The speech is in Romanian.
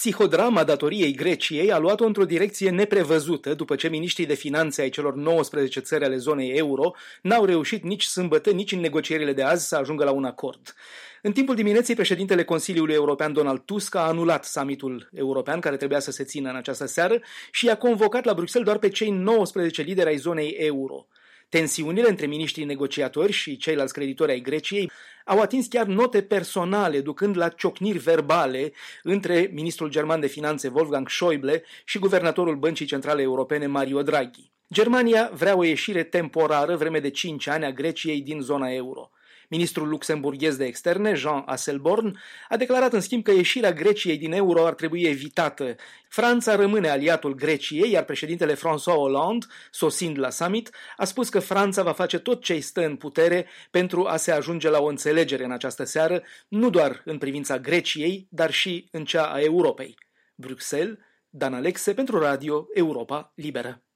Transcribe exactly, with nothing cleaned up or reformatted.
Psihodrama datoriei Greciei a luat-o într-o direcție neprevăzută după ce miniștrii de finanțe ai celor nouăsprezece țări ale zonei euro n-au reușit nici sâmbătă, nici în negocierile de azi să ajungă la un acord. În timpul dimineții, președintele Consiliului European Donald Tusk a anulat summitul european care trebuia să se țină în această seară și i-a convocat la Bruxelles doar pe cei nouăsprezece lideri ai zonei euro. Tensiunile între miniștrii negociatori și ceilalți creditori ai Greciei au atins chiar note personale, ducând la ciocniri verbale între ministrul german de finanțe Wolfgang Schäuble și guvernatorul Băncii Centrale Europene Mario Draghi. Germania vrea o ieșire temporară, vreme de cinci ani, a Greciei din zona euro. Ministrul luxemburghez de externe, Jean Asselborn, a declarat în schimb că ieșirea Greciei din euro ar trebui evitată. Franța rămâne aliatul Greciei, iar președintele François Hollande, sosind la summit, a spus că Franța va face tot ce-i stă în putere pentru a se ajunge la o înțelegere în această seară, nu doar în privința Greciei, dar și în cea a Europei. Bruxelles, Dan Alexe pentru Radio Europa Liberă.